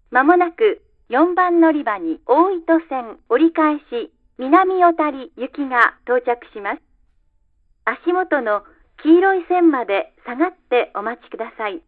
まもなく4番乗り場に大糸線折り返し南小谷行きが到着します。足元の黄色い線まで下がってお待ちください。